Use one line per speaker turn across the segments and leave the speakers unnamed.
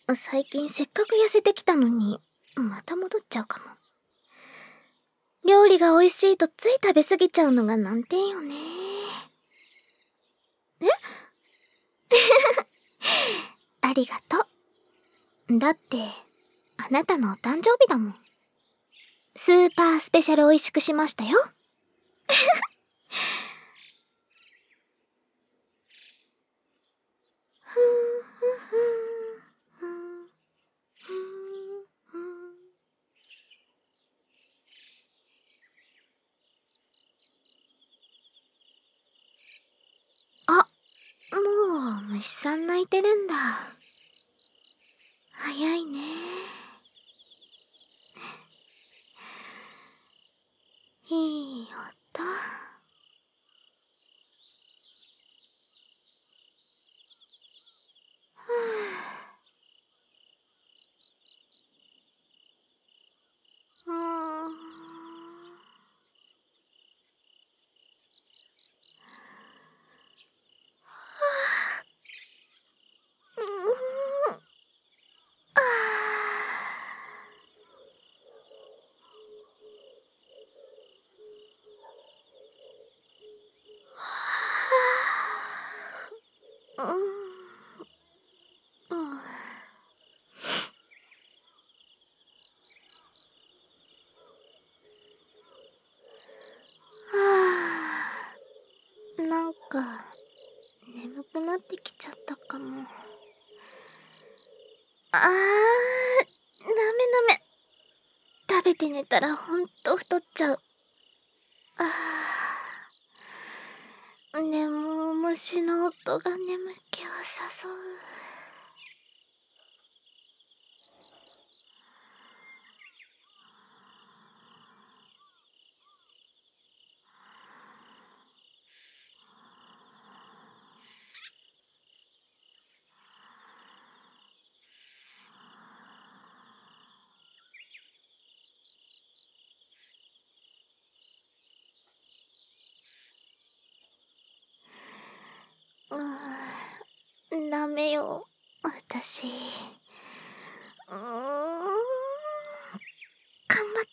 最近せっかく痩せてきたのに、また戻っちゃうかも。料理が美味しいとつい食べ過ぎちゃうのが難点よね。えありがとう。だって、あなたのお誕生日だもん。スーパースペシャル美味しくしましたよ。あ、もう虫さん鳴いてるんだ。早いね。いい音。うーん。なんか眠くなってきちゃったかも。ダメダメ。食べて寝たらほんと太っちゃう。でも虫の音が眠気を誘う。ダメよ、私。頑張って。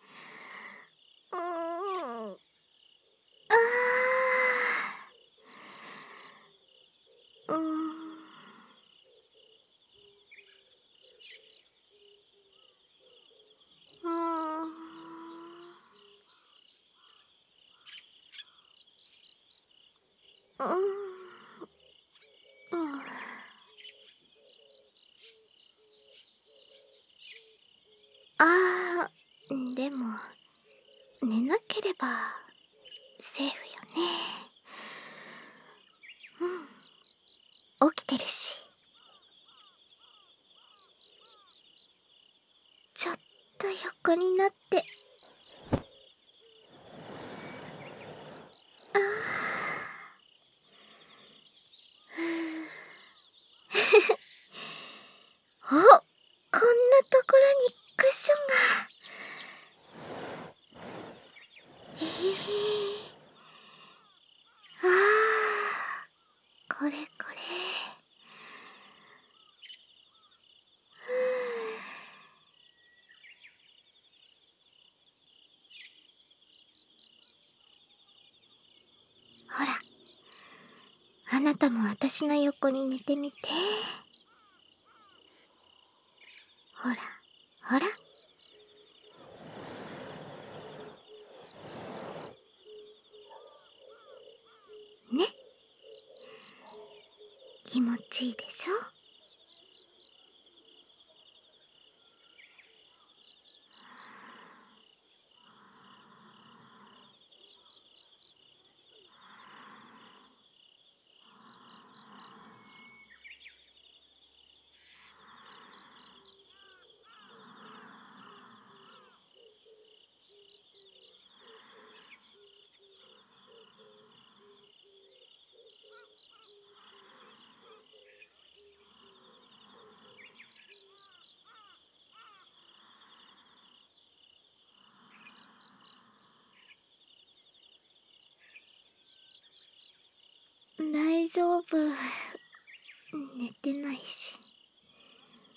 でも、寝なければ、セーフよね。起きてるし。ちょっと横になって。お、こんなところにクッションが。これこれ。ほら、あなたも私の横に寝てみて。ほら、ほら。ね。気持ちいいでしょ？大丈夫。寝てないし。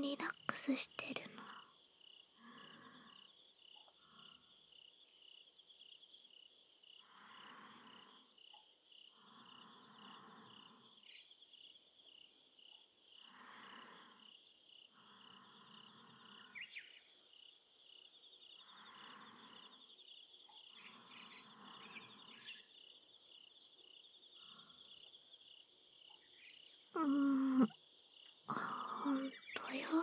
リラックスしてるの。ほんとよ。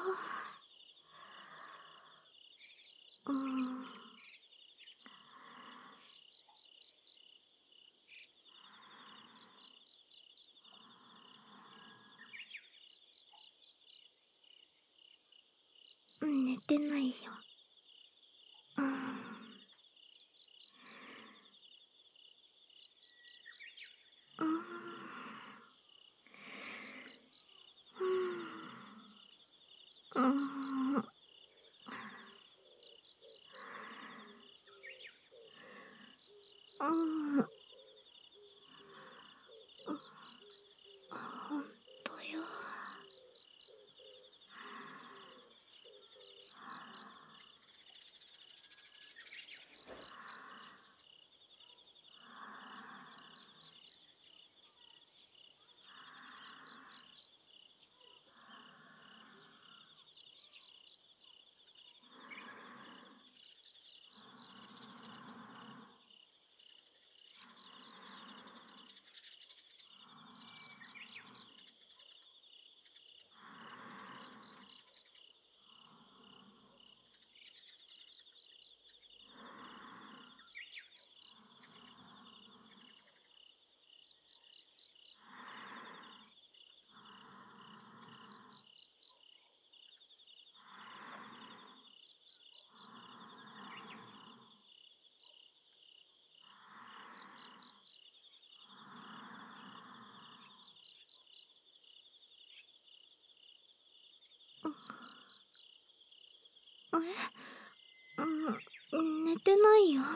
寝てないよ。うん。ほんとよ。寝てないよ。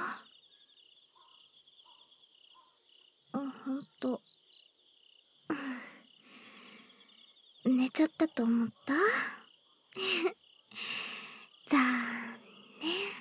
ほんと。寝ちゃったと思った？残念。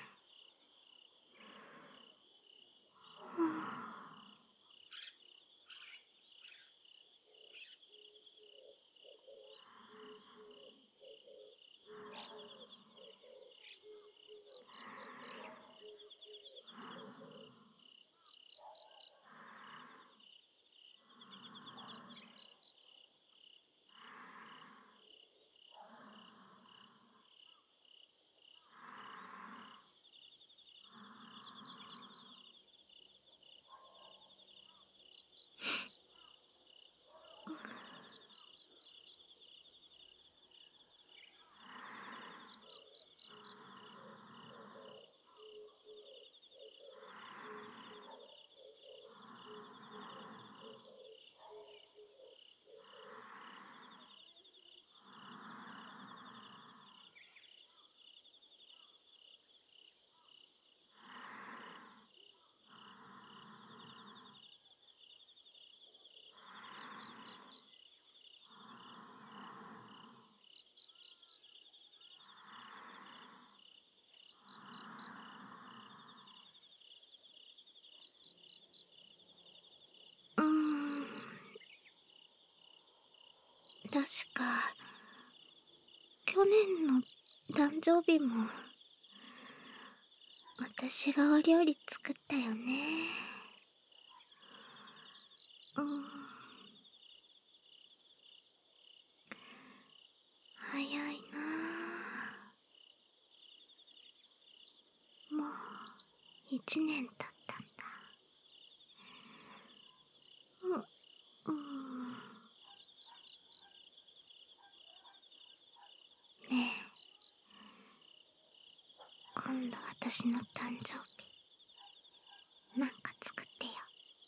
確か、去年の誕生日も、私がお料理作ったよね。早いなあ。もう、1年経ったんだ。ねえ、今度私の誕生日、なんか作ってよ。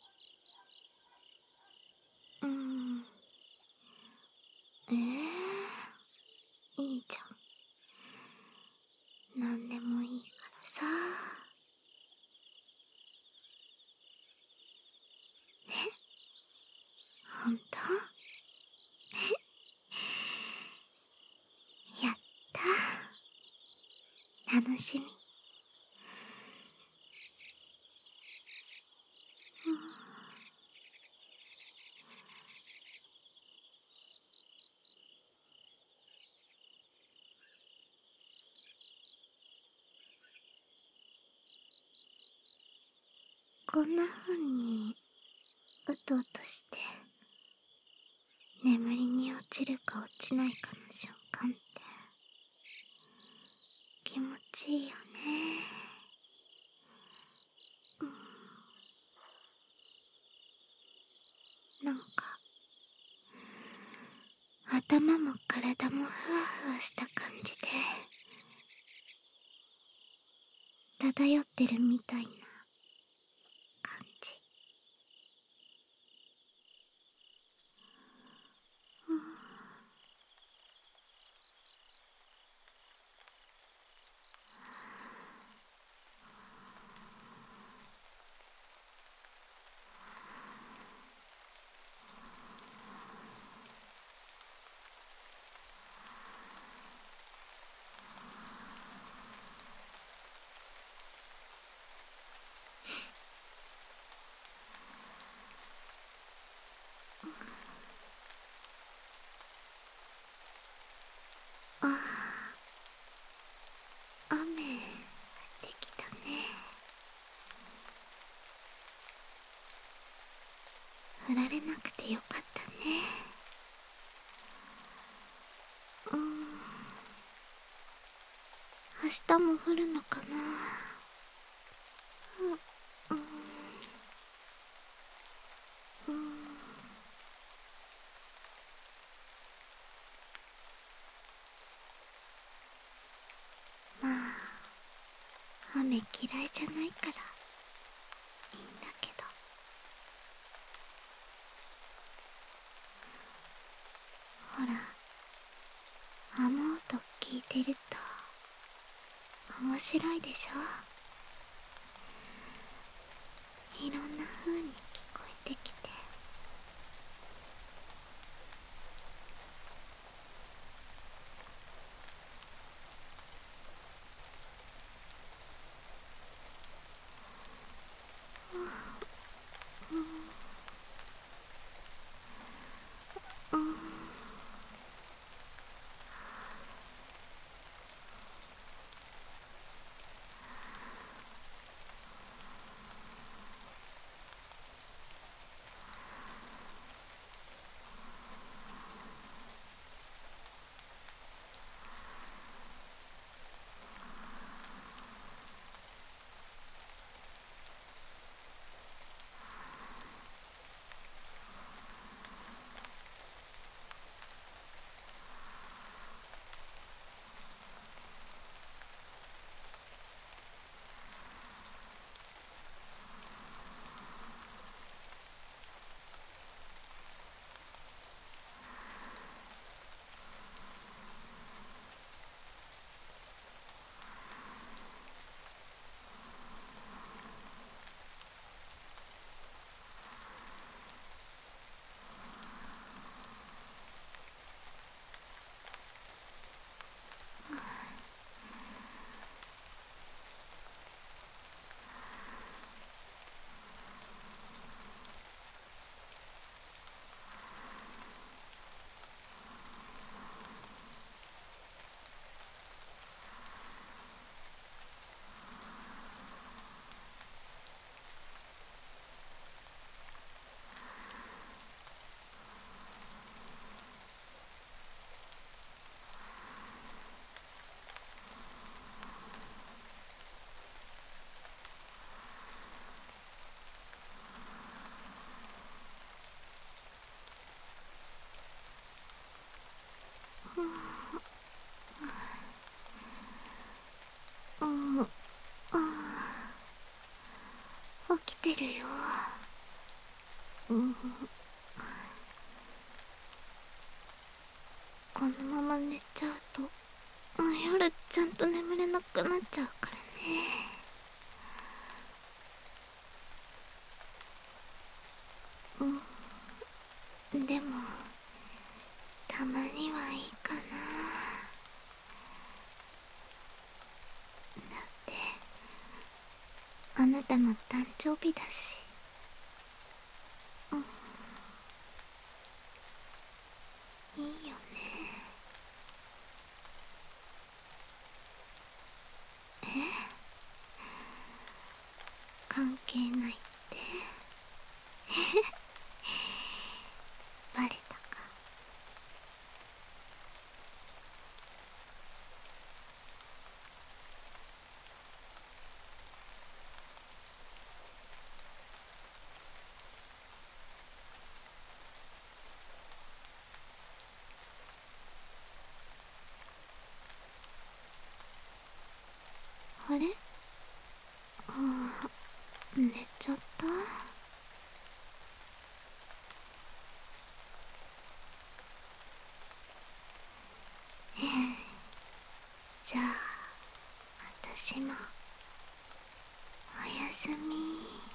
いいじゃん。なんでもいいからさ。ほんと？やっ楽しみ。こんな風にうとうとして眠りに落ちるか落ちないかの瞬間って気持ちいいよね。なんか頭も体もふわふわした感じで漂ってるみたいな感じ。ああ、雨降ってきたね。降られなくてよかったね。明日も降るのかな。うん、うん、まあ雨嫌いじゃないからいいんだけど。ほら、雨音聞いてると面白いでしょ。いろんな風に聞こえてきて。うん、うん、ああ、起きてるよ。うん、このまま寝ちゃうと夜ちゃんと眠れなくなっちゃうからね。うん、でもたまにはいいかな。 あなたの誕生日だし。いいよね。関係ないってバレたか。あれ、寝ちゃった。じゃあ私もおやすみ。